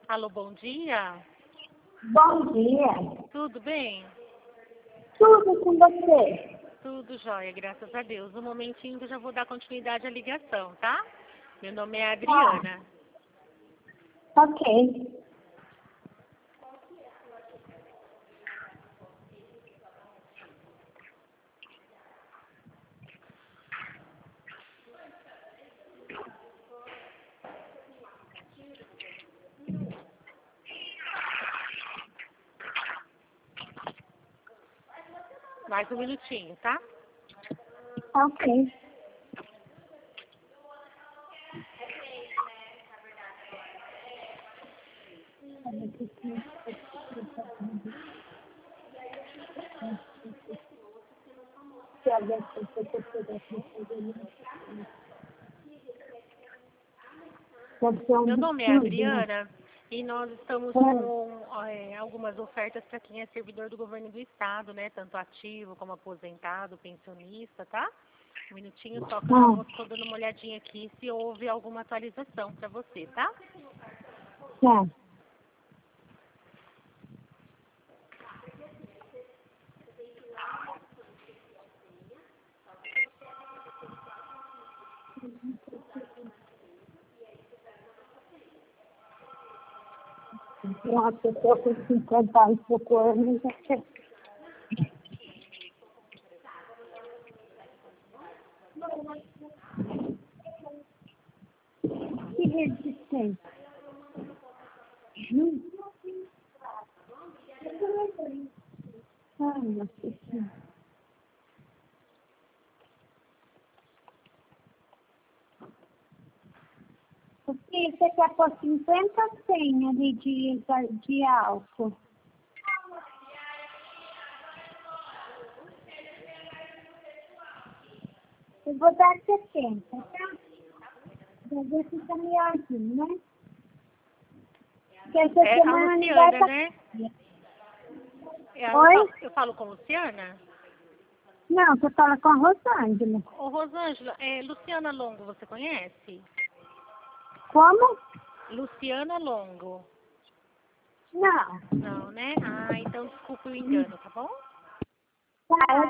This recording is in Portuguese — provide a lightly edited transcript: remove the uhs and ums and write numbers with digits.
Alô, bom dia. Bom dia. Tudo bem? Tudo com você? Tudo jóia, graças a Deus. Um momentinho que eu já vou dar continuidade à ligação, tá? Meu nome é Adriana. Ok. Mais um minutinho, tá? Ok. Meu nome é Adriana e nós estamos com algumas ofertas para quem é servidor do governo do estado, né? Tanto ativo como aposentado, pensionista, tá? Um minutinho só que eu estou dando uma olhadinha aqui se houve alguma atualização para você, tá? Tá. Uma pessoa com 50 e pouco anos já quer. Que resistência. Ai, nossa senhora. Você quer pôr 50 ou 100 ali de álcool? Eu vou dar 70, tá? Pra ver se fica melhorzinho, né? Porque essa É a semana não Luciana, vai né? Oi? Eu falo com Luciana? Não, você fala com a Rosângela. Ô, Rosângela, Luciana Longo, você conhece? Como? Luciana Longo. Não. Não, né? Ah, então desculpe o engano, tá bom? Tá,